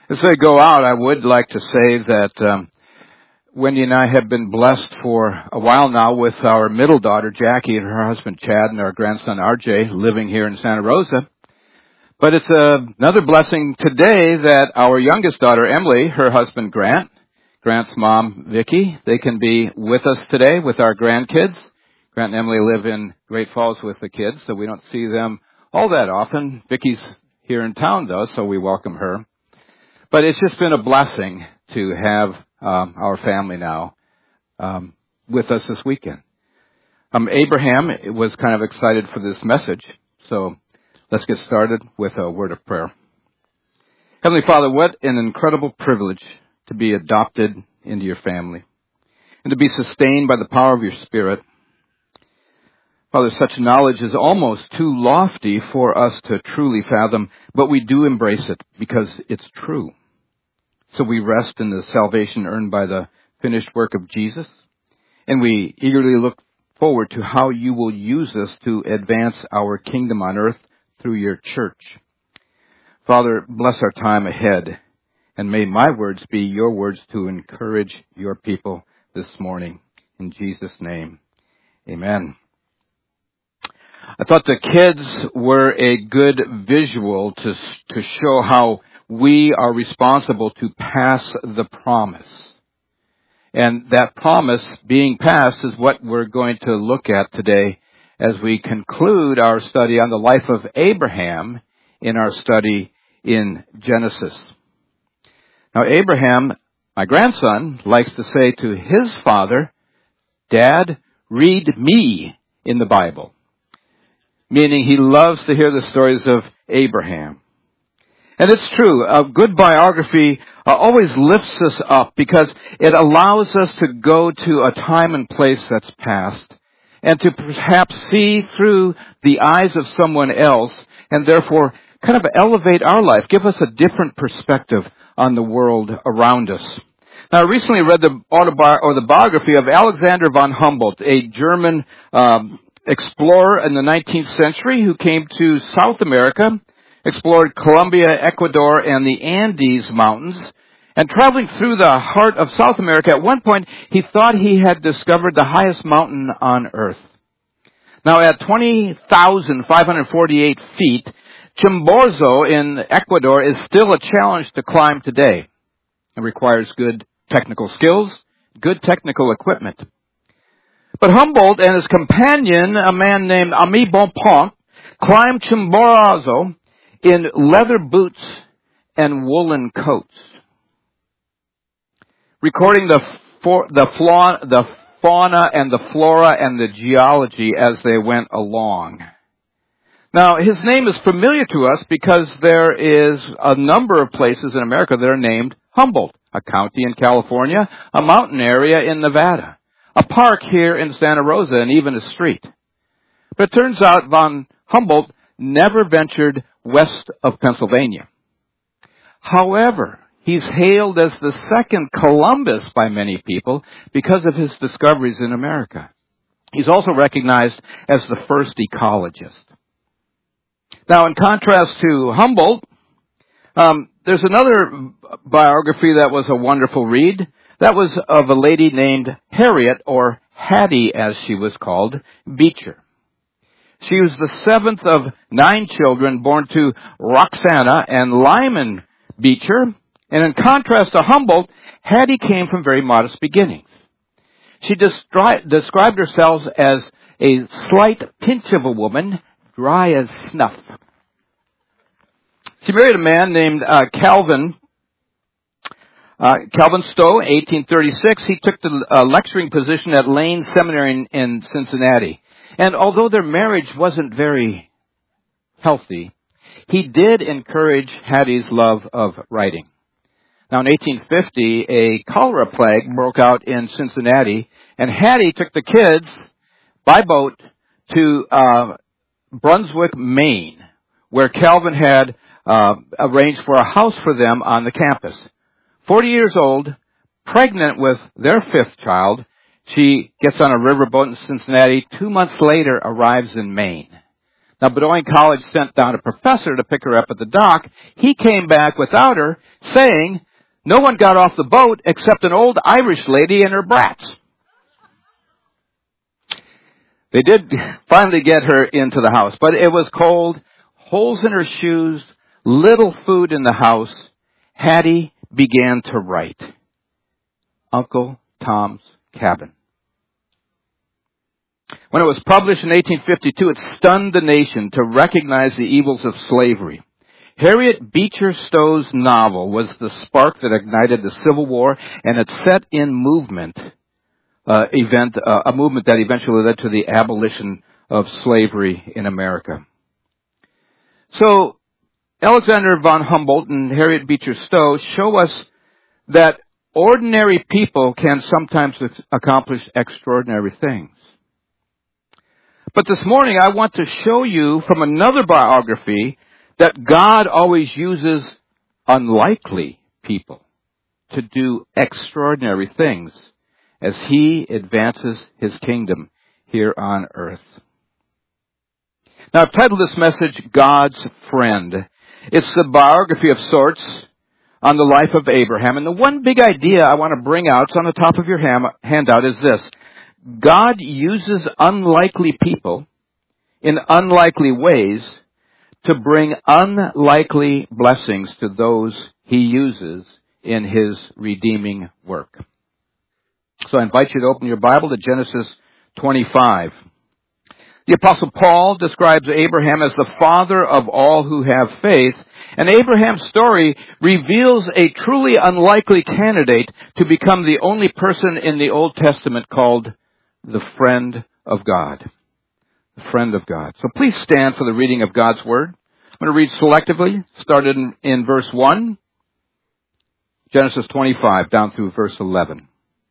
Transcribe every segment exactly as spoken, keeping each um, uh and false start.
As I go out, I would like to say that um, Wendy and I have been blessed for a while now with our middle daughter, Jackie, and her husband, Chad, and our grandson, R J, living here in Santa Rosa. But it's uh, another blessing today that our youngest daughter, Emily, her husband, Grant, Grant's mom, Vicki, they can be with us today with our grandkids. Grant and Emily live in Great Falls with the kids, so we don't see them all that often. Vicki's here in town, though, so we welcome her. But it's just been a blessing to have um, our family now um, with us this weekend. Um, Abraham was kind of excited for this message, so let's get started with a word of prayer. Heavenly Father, what an incredible privilege to be adopted into your family and to be sustained by the power of your Spirit. Father, such knowledge is almost too lofty for us to truly fathom, but we do embrace it because it's true. So we rest in the salvation earned by the finished work of Jesus, and we eagerly look forward to how you will use us to advance our kingdom on earth through your church. Father, bless our time ahead, and may my words be your words to encourage your people this morning. In Jesus' name, amen. I thought the kids were a good visual to to show how we are responsible to pass the promise. And that promise being passed is what we're going to look at today as we conclude our study on the life of Abraham in our study in Genesis. Now, Abraham, my grandson, likes to say to his father, "Dad, read me in the Bible." Meaning he loves to hear the stories of Abraham. And it's true, a good biography uh, always lifts us up because it allows us to go to a time and place that's past and to perhaps see through the eyes of someone else and therefore kind of elevate our life, give us a different perspective on the world around us. Now, I recently read the autobi- or the biography of Alexander von Humboldt, a German um, explorer in the nineteenth century who came to South America, explored Colombia, Ecuador, and the Andes Mountains, and traveling through the heart of South America, at one point he thought he had discovered the highest mountain on earth. Now, at twenty thousand five hundred forty-eight feet, Chimborazo in Ecuador is still a challenge to climb today. It requires good technical skills, good technical equipment. But Humboldt and his companion, a man named Ami Bonpland, climbed Chimborazo in leather boots and woolen coats, recording the for, the, flaw, the fauna and the flora and the geology as they went along. Now, his name is familiar to us because there is a number of places in America that are named Humboldt, a county in California, a mountain area in Nevada, a park here in Santa Rosa, and even a street. But it turns out von Humboldt never ventured west of Pennsylvania. However, he's hailed as the second Columbus by many people because of his discoveries in America. He's also recognized as the first ecologist. Now, in contrast to Humboldt, um, there's another biography that was a wonderful read. That was of a lady named Harriet, or Hattie as she was called, Beecher. She was the seventh of nine children born to Roxana and Lyman Beecher. And in contrast to Humboldt, Hattie came from very modest beginnings. She destri- described herself as a slight pinch of a woman, dry as snuff. She married a man named uh, Calvin Uh, Calvin Stowe, eighteen thirty-six, he took the uh, lecturing position at Lane Seminary in, in Cincinnati. And although their marriage wasn't very healthy, he did encourage Hattie's love of writing. Now, in eighteen fifty, a cholera plague broke out in Cincinnati, and Hattie took the kids by boat to uh, Brunswick, Maine, where Calvin had uh, arranged for a house for them on the campus. Forty years old, pregnant with their fifth child, she gets on a riverboat in Cincinnati. Two months later, arrives in Maine. Now, Bedoin College sent down a professor to pick her up at the dock. He came back without her, saying, no one got off the boat except an old Irish lady and her brats. They did finally get her into the house, but it was cold, holes in her shoes, little food in the house. Hattie began to write Uncle Tom's Cabin. When it was published in eighteen fifty-two, it stunned the nation to recognize the evils of slavery. Harriet Beecher Stowe's novel was the spark that ignited the Civil War, and it set in movement, uh, event, uh, a movement that eventually led to the abolition of slavery in America. So, Alexander von Humboldt and Harriet Beecher Stowe show us that ordinary people can sometimes accomplish extraordinary things. But this morning I want to show you from another biography that God always uses unlikely people to do extraordinary things as He advances His kingdom here on earth. Now, I've titled this message, God's Friend. It's a biography of sorts on the life of Abraham. And the one big idea I want to bring out, it's on the top of your ham- handout, is this. God uses unlikely people in unlikely ways to bring unlikely blessings to those He uses in His redeeming work. So I invite you to open your Bible to Genesis twenty-five. The Apostle Paul describes Abraham as the father of all who have faith, and Abraham's story reveals a truly unlikely candidate to become the only person in the Old Testament called the friend of God. The friend of God. So please stand for the reading of God's Word. I'm going to read selectively, started in, in verse one, Genesis twenty-five, down through verse eleven.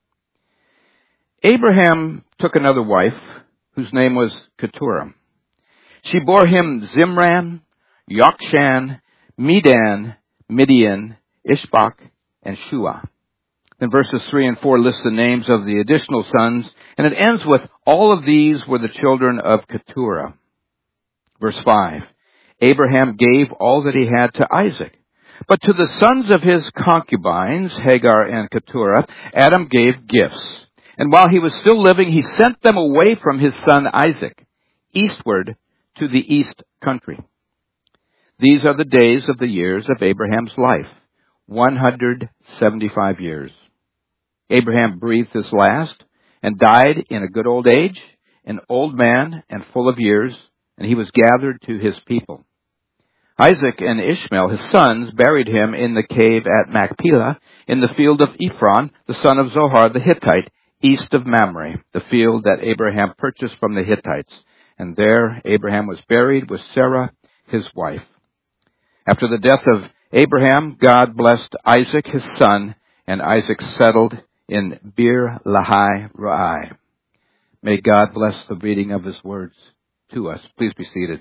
Abraham took another wife, whose name was Keturah. She bore him Zimran, Yokshan, Medan, Midian, Ishbak, and Shua. Then verses three and four list the names of the additional sons, and it ends with, all of these were the children of Keturah. Verse five, Abraham gave all that he had to Isaac. But to the sons of his concubines, Hagar and Keturah, Adam gave gifts. And while he was still living, he sent them away from his son Isaac, eastward to the east country. These are the days of the years of Abraham's life, one hundred seventy-five years. Abraham breathed his last and died in a good old age, an old man and full of years, and he was gathered to his people. Isaac and Ishmael, his sons, buried him in the cave at Machpelah, in the field of Ephron, the son of Zohar the Hittite, east of Mamre, the field that Abraham purchased from the Hittites. And there Abraham was buried with Sarah, his wife. After the death of Abraham, God blessed Isaac, his son, and Isaac settled in Beer Lahai Ra'ai. May God bless the reading of His words to us. Please be seated.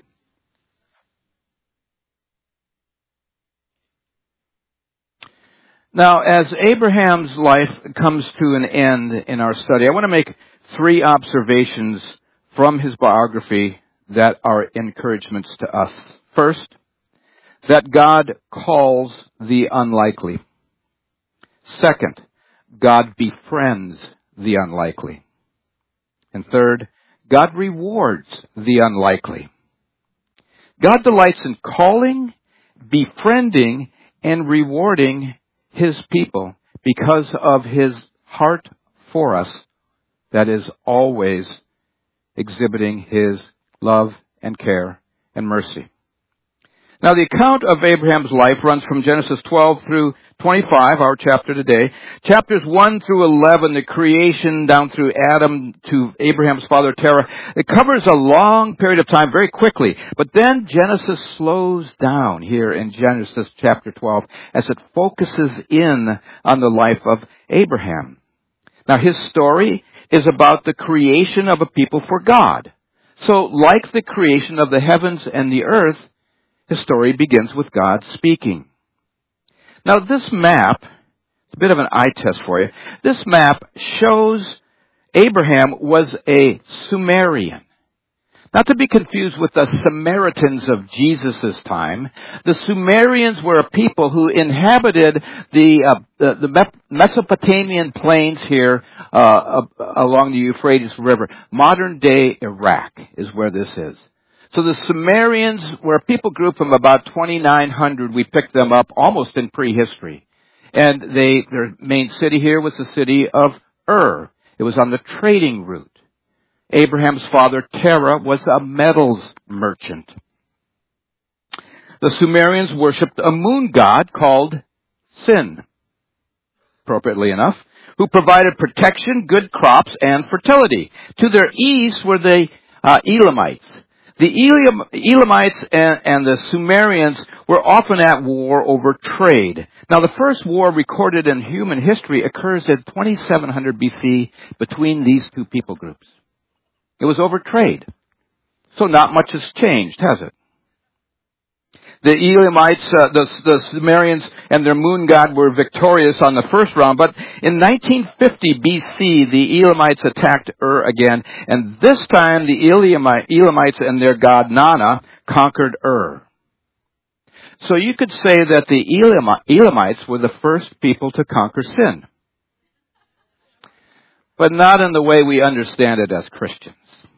Now, as Abraham's life comes to an end in our study, I want to make three observations from his biography that are encouragements to us. First, that God calls the unlikely. Second, God befriends the unlikely. And third, God rewards the unlikely. God delights in calling, befriending, and rewarding His people because of His heart for us that is always exhibiting His love and care and mercy. Now, the account of Abraham's life runs from Genesis twelve through twenty-five, our chapter today. Chapters one through eleven, the creation down through Adam to Abraham's father Terah. It covers a long period of time very quickly. But then Genesis slows down here in Genesis chapter twelve as it focuses in on the life of Abraham. Now, his story is about the creation of a people for God. So, like the creation of the heavens and the earth, his story begins with God speaking. Now, this map, it's a bit of an eye test for you. This map shows Abraham was a Sumerian. Not to be confused with the Samaritans of Jesus' time. The Sumerians were a people who inhabited the, uh, the, the Mesopotamian plains here uh, uh, along the Euphrates River. Modern-day Iraq is where this is. So the Sumerians were a people group from about twenty-nine hundred. We picked them up almost in prehistory. And they, their main city here was the city of Ur. It was on the trading route. Abraham's father, Terah, was a metals merchant. The Sumerians worshipped a moon god called Sin, appropriately enough, who provided protection, good crops, and fertility. To their east were the uh, Elamites. The Elam, Elamites and, and the Sumerians were often at war over trade. Now, the first war recorded in human history occurs in twenty-seven hundred B C between these two people groups. It was over trade. So not much has changed, has it? The Elamites, uh, the, the Sumerians and their moon god were victorious on the first round, but in nineteen fifty B C, the Elamites attacked Ur again, and this time the Elamites and their god Nana conquered Ur. So you could say that the Elamites were the first people to conquer sin. But not in the way we understand it as Christians.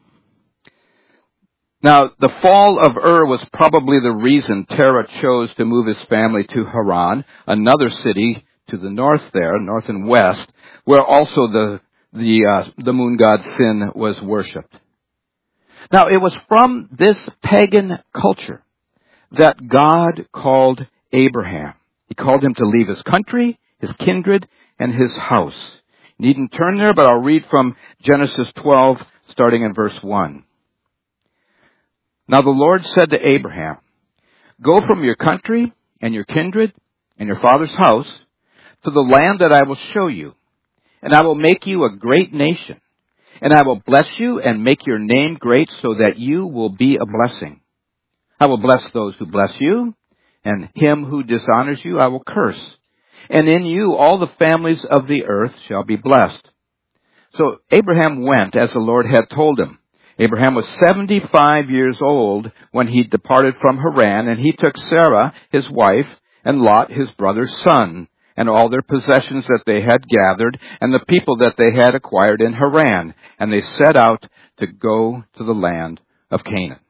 Now, the fall of Ur was probably the reason Terah chose to move his family to Haran, another city to the north there, north and west, where also the the uh, the moon god Sin was worshipped. Now, it was from this pagan culture that God called Abraham. He called him to leave his country, his kindred, and his house. You needn't turn there, but I'll read from Genesis twelve, starting in verse one. Now the Lord said to Abraham, "Go from your country and your kindred and your father's house to the land that I will show you, and I will make you a great nation, and I will bless you and make your name great so that you will be a blessing. I will bless those who bless you, and him who dishonors you I will curse, and in you all the families of the earth shall be blessed." So Abraham went as the Lord had told him. Abraham was seventy-five years old when he departed from Haran, and he took Sarah, his wife, and Lot, his brother's son, and all their possessions that they had gathered, and the people that they had acquired in Haran, and they set out to go to the land of Canaan.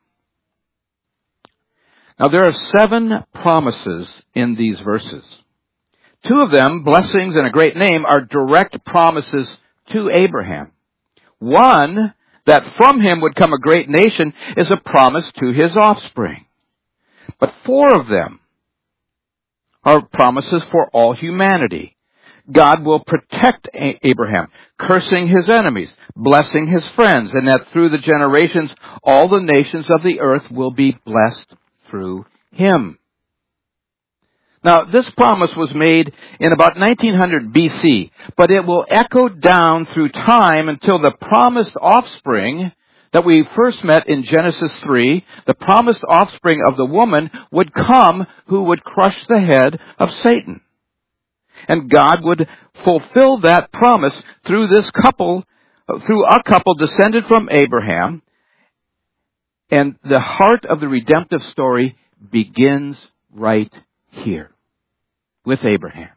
Now there are seven promises in these verses. Two of them, blessings and a great name, are direct promises to Abraham. One, that from him would come a great nation, is a promise to his offspring. But four of them are promises for all humanity. God will protect Abraham, cursing his enemies, blessing his friends, and that through the generations, all the nations of the earth will be blessed through him. Now, this promise was made in about nineteen hundred B C, but it will echo down through time until the promised offspring that we first met in Genesis three, the promised offspring of the woman, would come who would crush the head of Satan. And God would fulfill that promise through this couple, through a couple descended from Abraham. And the heart of the redemptive story begins right here with Abraham,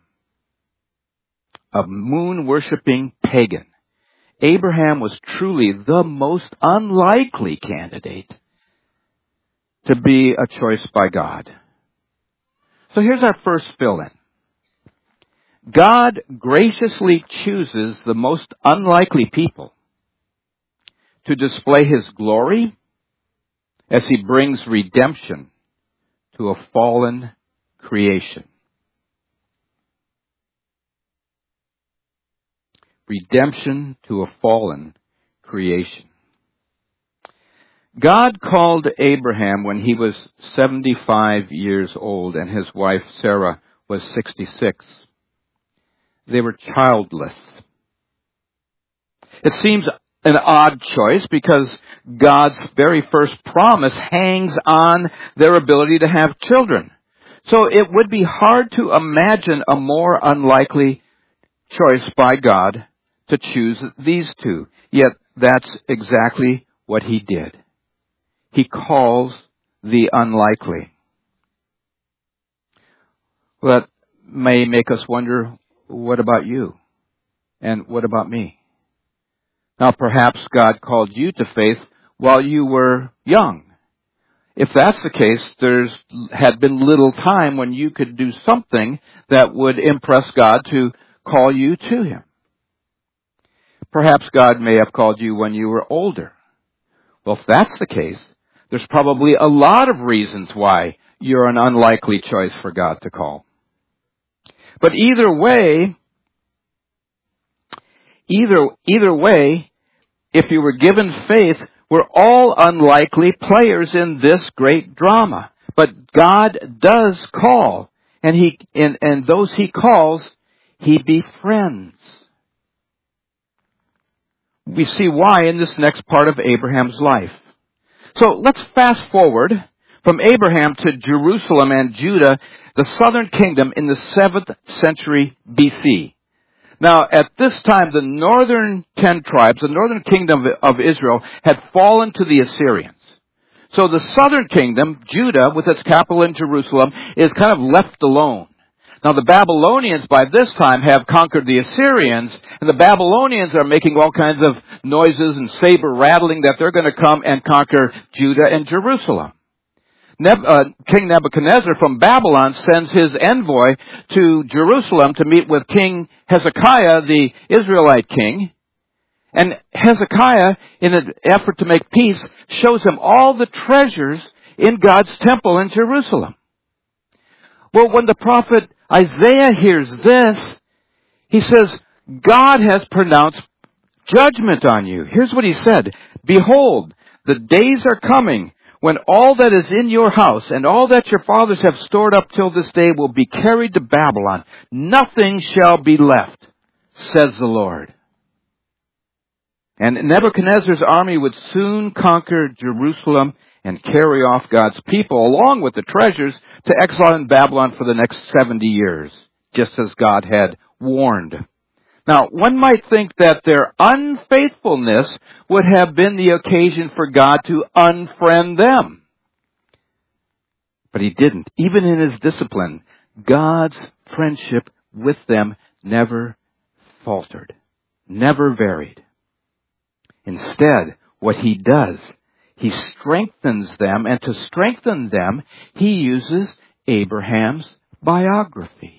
a moon-worshipping pagan. Abraham was truly the most unlikely candidate to be a choice by God. So here's our first fill-in. God graciously chooses the most unlikely people to display his glory as he brings redemption to a fallen creation. Redemption to a fallen creation. God called Abraham when he was seventy-five years old and his wife Sarah was sixty-six. They were childless. It seems an odd choice because God's very first promise hangs on their ability to have children. So it would be hard to imagine a more unlikely choice by God to choose these two. Yet that's exactly what he did. He calls the unlikely. Well, that may make us wonder, what about you? And what about me? Now, perhaps God called you to faith while you were young. If that's the case, there's had been little time when you could do something that would impress God to call you to Him. Perhaps God may have called you when you were older. Well, if that's the case, there's probably a lot of reasons why you're an unlikely choice for God to call. But either way, either, either way, if you were given faith, we're all unlikely players in this great drama. But God does call, and He, and, and those He calls, He befriends. We see why in this next part of Abraham's life. So let's fast forward from Abraham to Jerusalem and Judah, the southern kingdom, in the seventh century B C. Now, at this time, the northern ten tribes, the northern kingdom of Israel, had fallen to the Assyrians. So the southern kingdom, Judah, with its capital in Jerusalem, is kind of left alone. Now, the Babylonians by this time have conquered the Assyrians, and the Babylonians are making all kinds of noises and saber rattling that they're going to come and conquer Judah and Jerusalem. Neb- uh, King Nebuchadnezzar from Babylon sends his envoy to Jerusalem to meet with King Hezekiah, the Israelite king. And Hezekiah, in an effort to make peace, shows him all the treasures in God's temple in Jerusalem. Well, when the prophet Isaiah hears this, he says, God has pronounced judgment on you. Here's what he said. Behold, the days are coming when all that is in your house and all that your fathers have stored up till this day will be carried to Babylon. Nothing shall be left, says the Lord. And Nebuchadnezzar's army would soon conquer Jerusalem and carry off God's people, along with the treasures, to exile in Babylon for the next seventy years, just as God had warned. Now, one might think that their unfaithfulness would have been the occasion for God to unfriend them. But He didn't. Even in His discipline, God's friendship with them never faltered, never varied. Instead, what He does, He strengthens them, and to strengthen them, He uses Abraham's biography.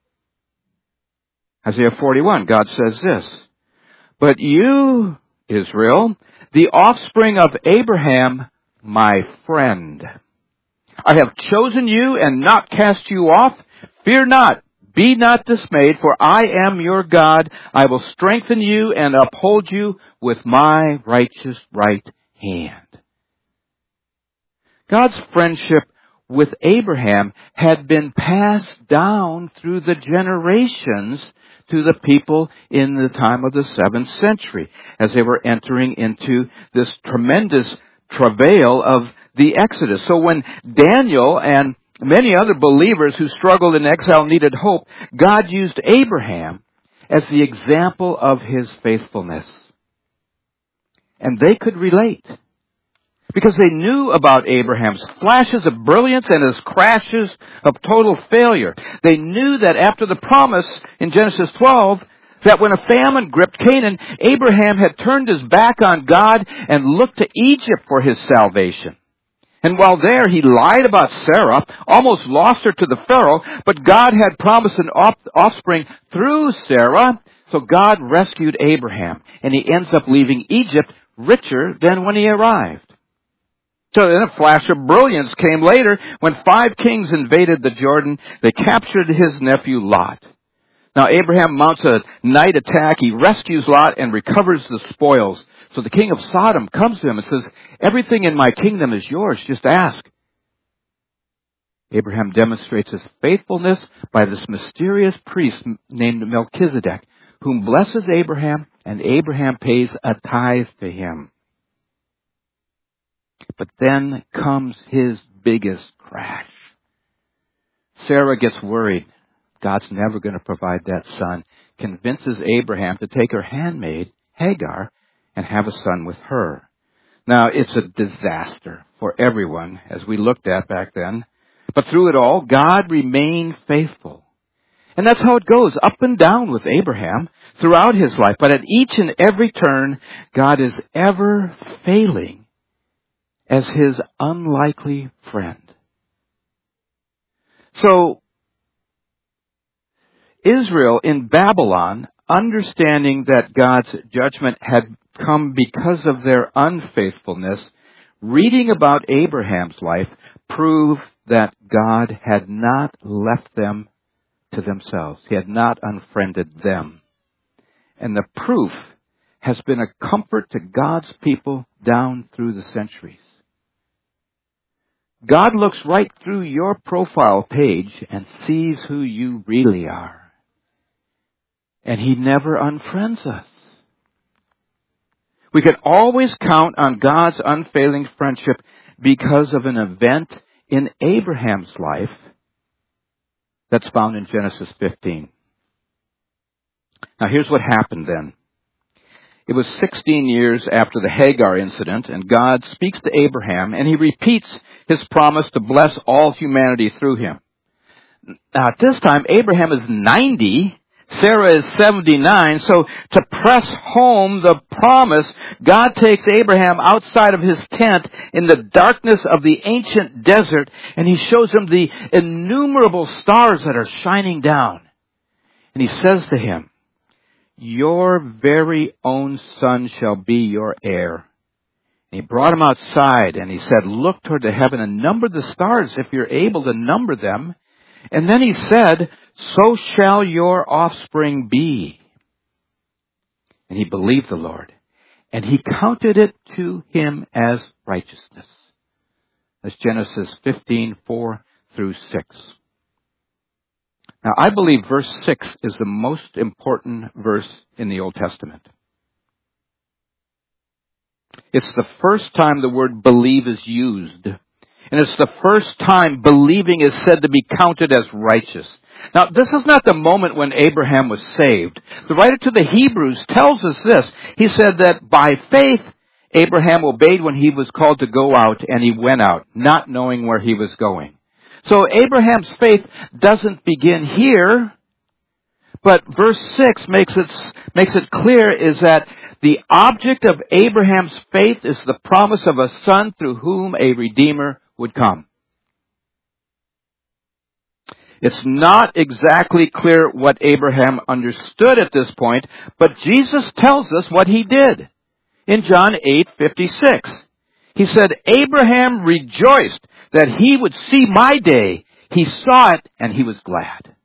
Isaiah forty-one, God says this, But you, Israel, the offspring of Abraham, my friend, I have chosen you and not cast you off. Fear not, be not dismayed, for I am your God. I will strengthen you and uphold you with my righteous right hand. God's friendship with Abraham had been passed down through the generations to the people in the time of the seventh century as they were entering into this tremendous travail of the Exodus. So when Daniel and many other believers who struggled in exile needed hope, God used Abraham as the example of His faithfulness. And they could relate, because they knew about Abraham's flashes of brilliance and his crashes of total failure. They knew that after the promise in Genesis twelve, that when a famine gripped Canaan, Abraham had turned his back on God and looked to Egypt for his salvation. And while there, he lied about Sarah, almost lost her to the Pharaoh, but God had promised an offspring through Sarah, so God rescued Abraham, and he ends up leaving Egypt richer than when he arrived. So then a flash of brilliance came later when five kings invaded the Jordan. They captured his nephew Lot. Now Abraham mounts a night attack. He rescues Lot and recovers the spoils. So the king of Sodom comes to him and says, everything in my kingdom is yours. Just ask. Abraham demonstrates his faithfulness by this mysterious priest named Melchizedek, whom blesses Abraham, and Abraham pays a tithe to him. But then comes his biggest crash. Sarah gets worried. God's never going to provide that son. Convinces Abraham to take her handmaid, Hagar, and have a son with her. Now, it's a disaster for everyone, as we looked at back then. But through it all, God remained faithful. And that's how it goes, up and down with Abraham throughout his life. But at each and every turn, God is ever failing as his unlikely friend. So, Israel in Babylon, understanding that God's judgment had come because of their unfaithfulness, reading about Abraham's life proved that God had not left them to themselves. He had not unfriended them. And the proof has been a comfort to God's people down through the centuries. God looks right through your profile page and sees who you really are. And He never unfriends us. We can always count on God's unfailing friendship because of an event in Abraham's life that's found in Genesis fifteen. Now here's what happened then. It was sixteen years after the Hagar incident, and God speaks to Abraham, and He repeats His promise to bless all humanity through him. Now at this time, Abraham is ninety, Sarah is seventy-nine, so to press home the promise, God takes Abraham outside of his tent in the darkness of the ancient desert, and He shows him the innumerable stars that are shining down. And He says to him, "Your very own son shall be your heir." And He brought him outside, and He said, "Look toward the heaven and number the stars if you're able to number them." And then He said, "So shall your offspring be." And he believed the Lord, and He counted it to him as righteousness. That's Genesis fifteen, four through six. Now, I believe verse six is the most important verse in the Old Testament. It's the first time the word believe is used. And it's the first time believing is said to be counted as righteous. Now, this is not the moment when Abraham was saved. The writer to the Hebrews tells us this. He said that by faith, Abraham obeyed when he was called to go out, and he went out, not knowing where he was going. So Abraham's faith doesn't begin here, but verse six makes it, makes it clear is that the object of Abraham's faith is the promise of a son through whom a Redeemer would come. It's not exactly clear what Abraham understood at this point, but Jesus tells us what he did. In John eight fifty-six, He said, "Abraham rejoiced that he would see my day. He saw it and he was glad."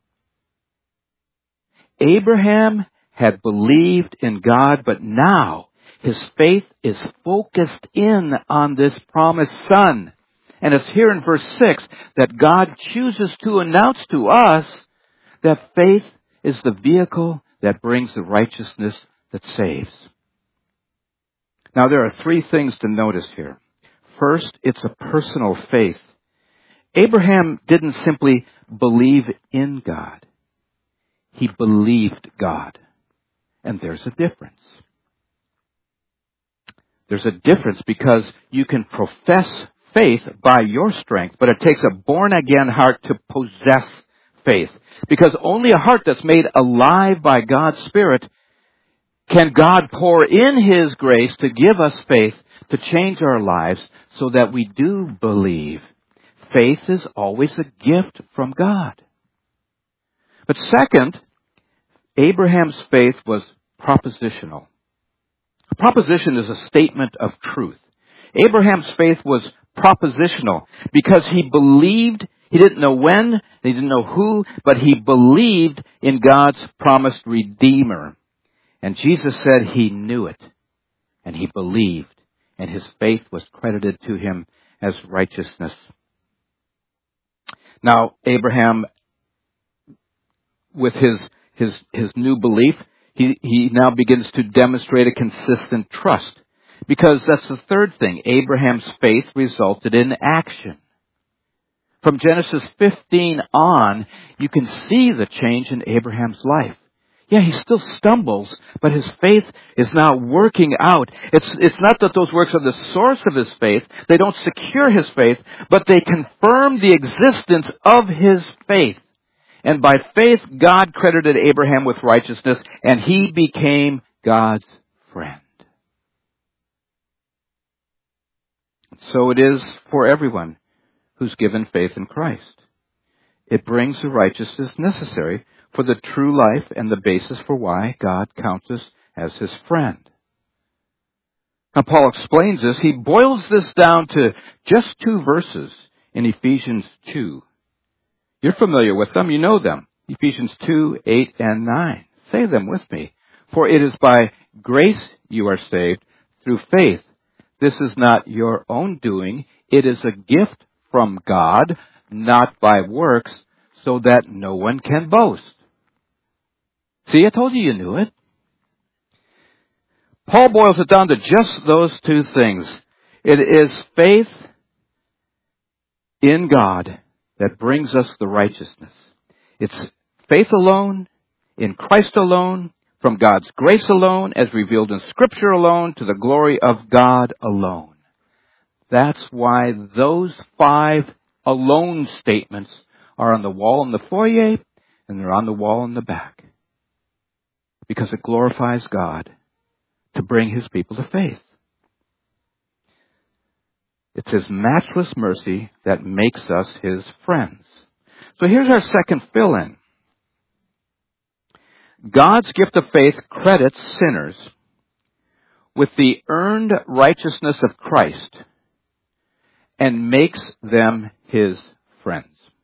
Abraham had believed in God, but now his faith is focused in on this promised son. And it's here in verse six that God chooses to announce to us that faith is the vehicle that brings the righteousness that saves. Now, there are three things to notice here. First, it's a personal faith. Abraham didn't simply believe in God. He believed God. And there's a difference. There's a difference because you can profess faith by your strength, but it takes a born-again heart to possess faith. Because only a heart that's made alive by God's Spirit can God pour in His grace to give us faith to change our lives so that we do believe. Faith is always a gift from God. But second, Abraham's faith was propositional. A proposition is a statement of truth. Abraham's faith was propositional because he believed, he didn't know when, he didn't know who, but he believed in God's promised Redeemer. And Jesus said he knew it, and he believed, and his faith was credited to him as righteousness. Now, Abraham, with his his his new belief, he, he now begins to demonstrate a consistent trust. Because that's the third thing. Abraham's faith resulted in action. From Genesis fifteen on, you can see the change in Abraham's life. Yeah, he still stumbles, but his faith is now working out. It's, it's not that those works are the source of his faith. They don't secure his faith, but they confirm the existence of his faith. And by faith, God credited Abraham with righteousness, and he became God's friend. So it is for everyone who's given faith in Christ. It brings the righteousness necessary for the true life and the basis for why God counts us as his friend. Now, Paul explains this. He boils this down to just two verses in Ephesians two. You're familiar with them. You know them. Ephesians two, eight, and nine. Say them with me. For it is by grace you are saved through faith. This is not your own doing. It is a gift from God, not by works, so that no one can boast. See, I told you you knew it. Paul boils it down to just those two things. It is faith in God that brings us the righteousness. It's faith alone, in Christ alone, from God's grace alone, as revealed in Scripture alone, to the glory of God alone. That's why those five alone statements are on the wall in the foyer, and they're on the wall in the back. Because it glorifies God to bring his people to faith. It's his matchless mercy that makes us his friends. So here's our second fill-in. God's gift of faith credits sinners with the earned righteousness of Christ and makes them his friends.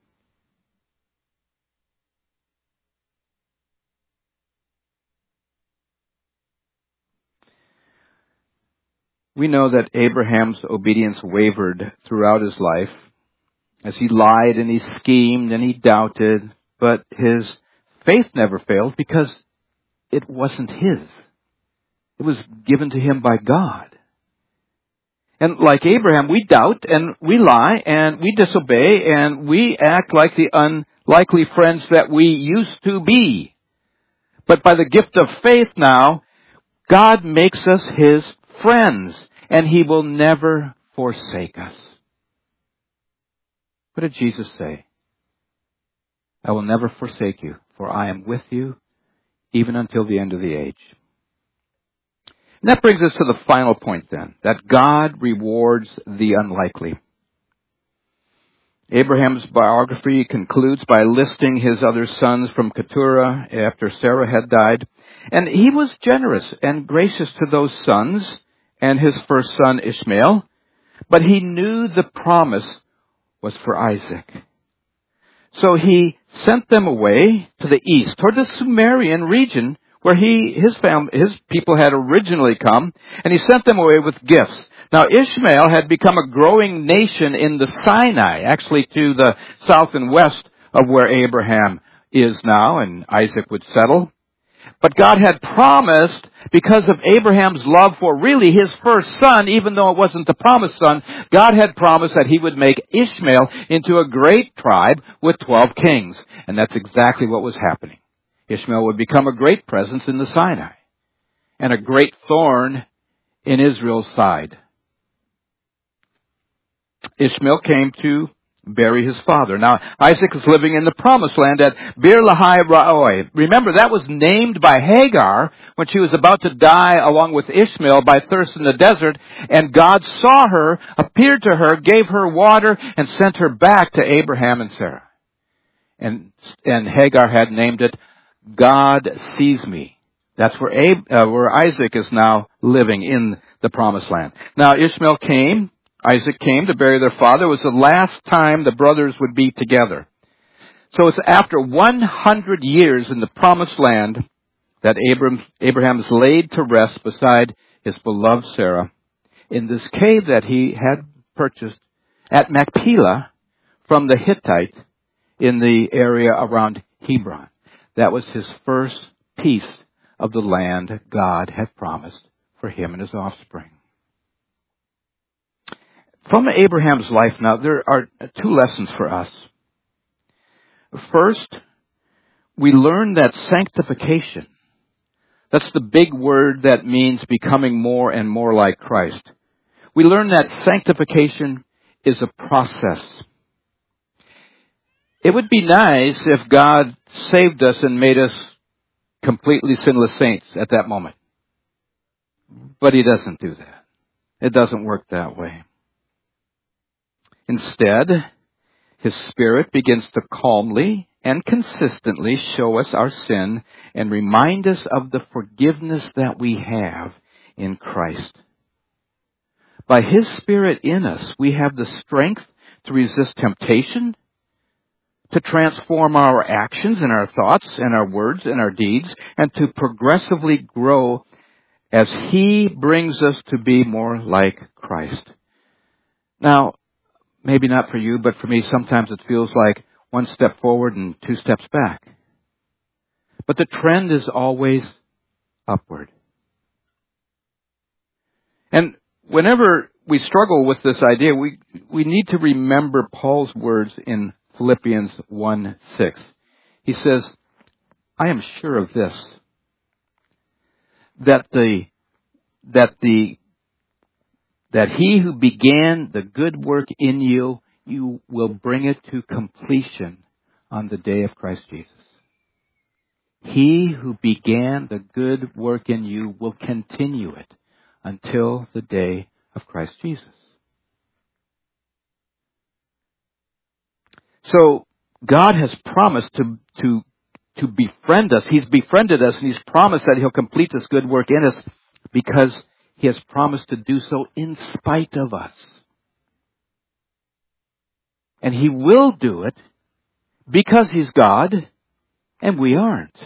We know that Abraham's obedience wavered throughout his life as he lied and he schemed and he doubted, but his faith never failed because it wasn't his. It was given to him by God. And like Abraham, we doubt and we lie and we disobey and we act like the unlikely friends that we used to be. But by the gift of faith now, God makes us his friends, and he will never forsake us. What did Jesus say? I will never forsake you, for I am with you even until the end of the age. And that brings us to the final point then, that God rewards the unlikely. Abraham's biography concludes by listing his other sons from Keturah after Sarah had died. And he was generous and gracious to those sons and his first son Ishmael, but he knew the promise was for Isaac. So he sent them away to the east, toward the Sumerian region, where he, his family, his people had originally come, and he sent them away with gifts. Now Ishmael had become a growing nation in the Sinai, actually to the south and west of where Abraham is now, and Isaac would settle. But God had promised, because of Abraham's love for really his first son, even though it wasn't the promised son, God had promised that he would make Ishmael into a great tribe with twelve kings. And that's exactly what was happening. Ishmael would become a great presence in the Sinai and a great thorn in Israel's side. Ishmael came to bury his father. Now, Isaac is living in the promised land at Beer Lahai Roi. Remember, that was named by Hagar when she was about to die along with Ishmael by thirst in the desert. And God saw her, appeared to her, gave her water, and sent her back to Abraham and Sarah. And, and Hagar had named it, God Sees Me. That's where, Ab, uh, where Isaac is now living in the promised land. Now, Ishmael came. Isaac came to bury their father. It was the last time the brothers would be together. So it's after one hundred years in the promised land that Abraham, Abraham is laid to rest beside his beloved Sarah in this cave that he had purchased at Machpelah from the Hittite in the area around Hebron. That was his first piece of the land God had promised for him and his offspring. From Abraham's life now, there are two lessons for us. First, we learn that sanctification That's the big word that means becoming more and more like Christ. We learn that sanctification is a process. It would be nice if God saved us and made us completely sinless saints at that moment. But He doesn't do that. It doesn't work that way. Instead, His Spirit begins to calmly and consistently show us our sin and remind us of the forgiveness that we have in Christ. By His Spirit in us, we have the strength to resist temptation, to transform our actions and our thoughts and our words and our deeds, and to progressively grow as He brings us to be more like Christ. Now, maybe not for you, but for me, sometimes it feels like one step forward and two steps back. But the trend is always upward. And whenever we struggle with this idea, we, we need to remember Paul's words in Philippians one six. He says, I am sure of this, that the, that the, that He who began the good work in you, you will bring it to completion on the day of Christ Jesus. He who began the good work in you will continue it until the day of Christ Jesus. So God has promised to, to, to befriend us. He's befriended us, and He's promised that He'll complete this good work in us because He has promised to do so in spite of us. And He will do it because He's God and we aren't.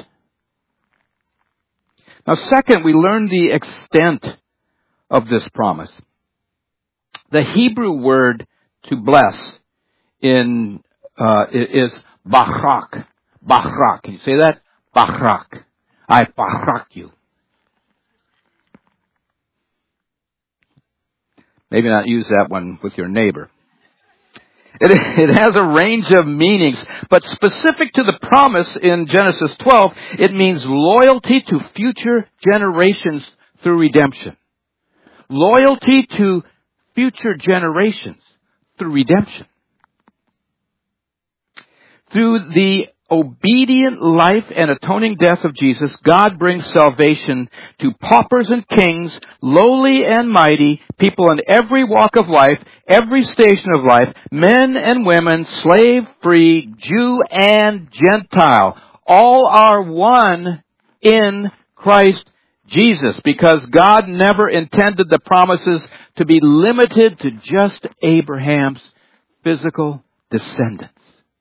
Now, second, we learn the extent of this promise. The Hebrew word to bless in uh, is barak. Barak. Can you say that? Barak. I barak you. Maybe not use that one with your neighbor. It, it has a range of meanings, but specific to the promise in Genesis twelve, it means loyalty to future generations through redemption. Loyalty to future generations through redemption. Through the obedient life and atoning death of Jesus, God brings salvation to paupers and kings, lowly and mighty, people in every walk of life, every station of life, men and women, slave, free, Jew and Gentile. All are one in Christ Jesus, because God never intended the promises to be limited to just Abraham's physical descendants.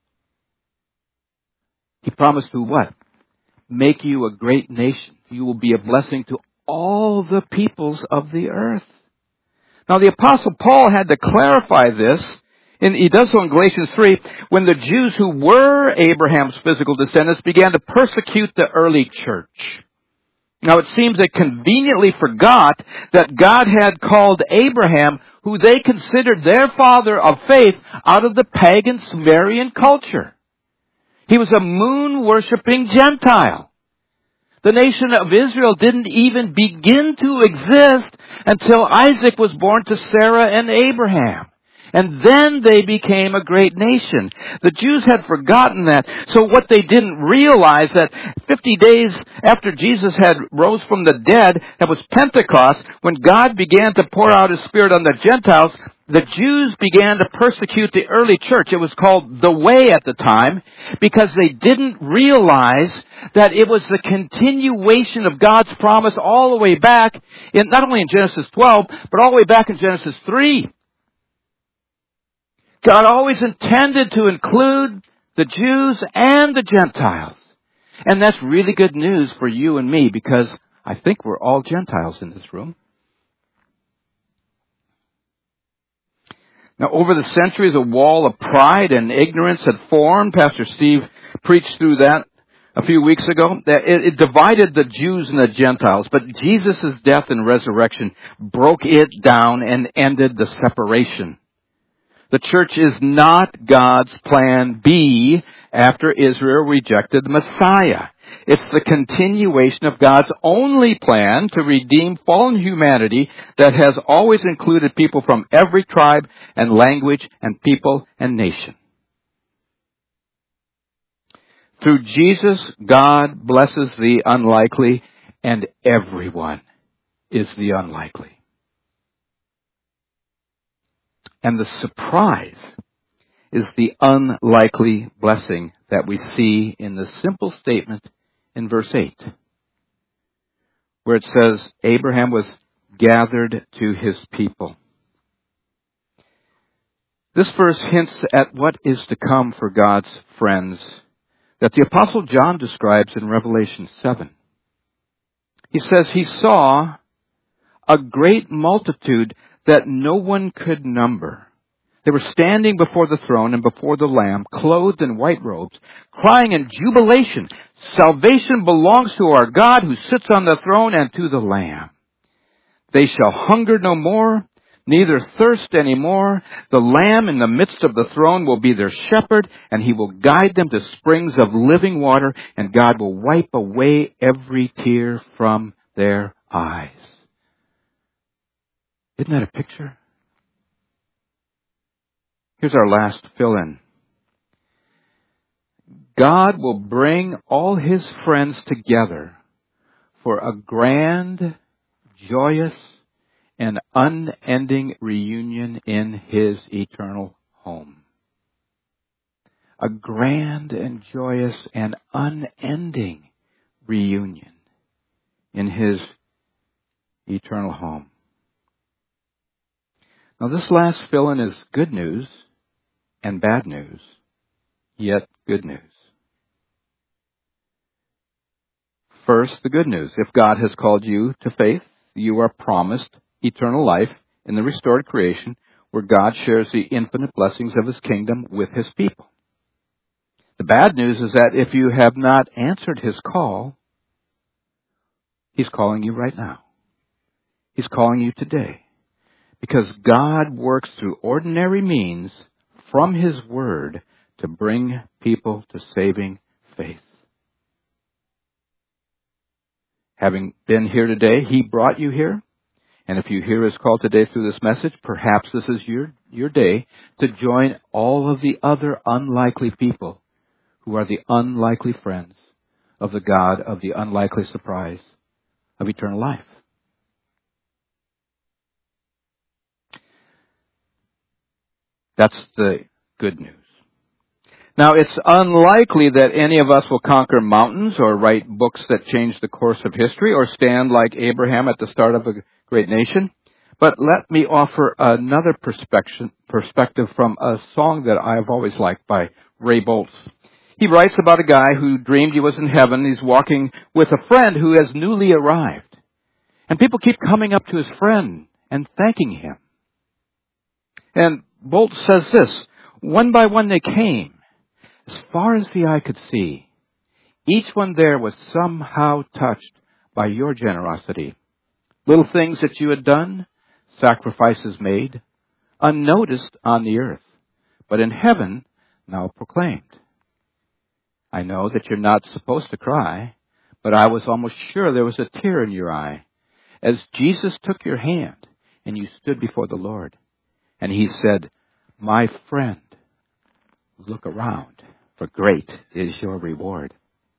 He promised to what? Make you a great nation. You will be a blessing to all the peoples of the earth. Now the Apostle Paul had to clarify this, and he does so in Galatians three, when the Jews who were Abraham's physical descendants began to persecute the early church. Now it seems they conveniently forgot that God had called Abraham, who they considered their father of faith, out of the pagan Sumerian culture. He was a moon-worshipping Gentile. The nation of Israel didn't even begin to exist until Isaac was born to Sarah and Abraham. And then they became a great nation. The Jews had forgotten that. So what they didn't realize, that fifty days after Jesus had rose from the dead, that was Pentecost, when God began to pour out His Spirit on the Gentiles, the Jews began to persecute the early church. It was called the Way at the time, because they didn't realize that it was the continuation of God's promise all the way back, in not only in Genesis twelve, but all the way back in Genesis three. God always intended to include the Jews and the Gentiles. And that's really good news for you and me, because I think we're all Gentiles in this room. Now, over the centuries, a wall of pride and ignorance had formed. Pastor Steve preached through that a few weeks ago. It, it divided the Jews and the Gentiles, but Jesus' death and resurrection broke it down and ended the separation. The church is not God's plan B after Israel rejected the Messiah. It's the continuation of God's only plan to redeem fallen humanity that has always included people from every tribe and language and people and nation. Through Jesus, God blesses the unlikely, and everyone is the unlikely. And the surprise is the unlikely blessing that we see in the simple statement in verse eight, where it says, Abraham was gathered to his people. This verse hints at what is to come for God's friends that the Apostle John describes in Revelation seven. He says he saw a great multitude that no one could number. They were standing before the throne and before the Lamb, clothed in white robes, crying in jubilation, "Salvation belongs to our God who sits on the throne and to the Lamb. They shall hunger no more, neither thirst any more. The Lamb in the midst of the throne will be their shepherd, and he will guide them to springs of living water, and God will wipe away every tear from their eyes." Isn't that a picture? Here's our last fill-in. God will bring all his friends together for a grand, joyous, and unending reunion in his eternal home. A grand and joyous and unending reunion in his eternal home. Now this last fill-in is good news and bad news, yet good news. First, the good news. If God has called you to faith, you are promised eternal life in the restored creation where God shares the infinite blessings of his kingdom with his people. The bad news is that if you have not answered his call, he's calling you right now. He's calling you today. Because God works through ordinary means from his word to bring people to saving faith. Having been here today, he brought you here. And if you hear his call today through this message, perhaps this is your, your day to join all of the other unlikely people who are the unlikely friends of the God of the unlikely surprise of eternal life. That's the good news. Now, it's unlikely that any of us will conquer mountains or write books that change the course of history or stand like Abraham at the start of a great nation. But let me offer another perspective, perspective from a song that I've always liked by Ray Boltz. He writes about a guy who dreamed he was in heaven. He's walking with a friend who has newly arrived. And people keep coming up to his friend and thanking him. And Bolt says this, one by one they came, as far as the eye could see. Each one there was somehow touched by your generosity. Little things that you had done, sacrifices made, unnoticed on the earth, but in heaven now proclaimed. I know that you're not supposed to cry, but I was almost sure there was a tear in your eye as Jesus took your hand and you stood before the Lord. And he said, my friend, look around, for great is your reward.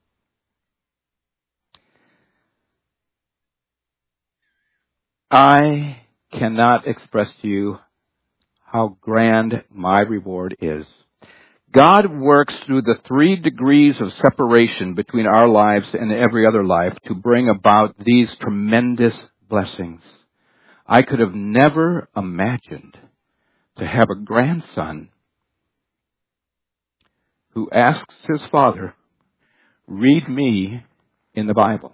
I cannot express to you how grand my reward is. God works through the three degrees of separation between our lives and every other life to bring about these tremendous blessings. I could have never imagined to have a grandson who asks his father, read me in the Bible.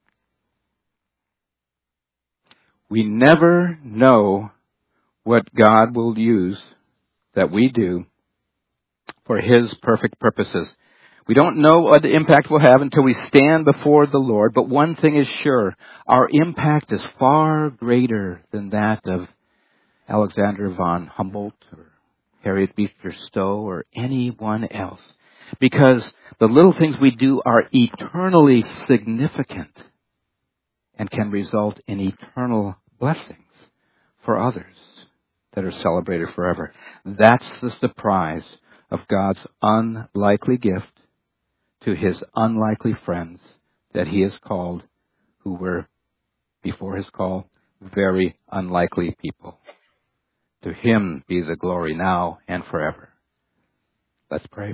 We never know what God will use that we do for his perfect purposes. We don't know what the impact we'll have until we stand before the Lord, but one thing is sure, our impact is far greater than that of Alexander von Humboldt or Harriet Beecher Stowe or anyone else. because the little things we do are eternally significant and can result in eternal blessings for others that are celebrated forever. That's the surprise of God's unlikely gift to his unlikely friends that he has called, who were, before his call, very unlikely people. To him be the glory now and forever. Let's pray.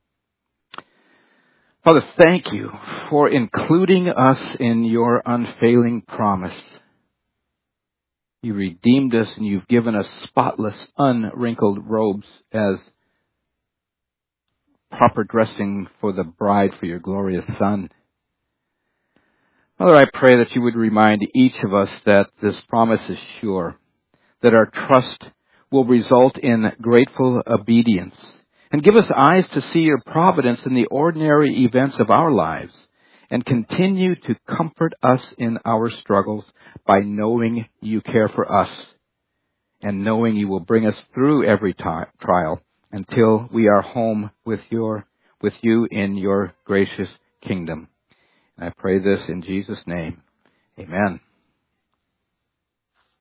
Father, thank you for including us in your unfailing promise. You redeemed us and you've given us spotless, unwrinkled robes as proper dressing for the bride for your glorious Son. Father, I pray that you would remind each of us that this promise is sure, that our trust will result in grateful obedience, and give us eyes to see your providence in the ordinary events of our lives, and continue to comfort us in our struggles by knowing you care for us, and knowing you will bring us through every t- trial until we are home with your with you in your gracious kingdom. And I pray this in Jesus' name. Amen.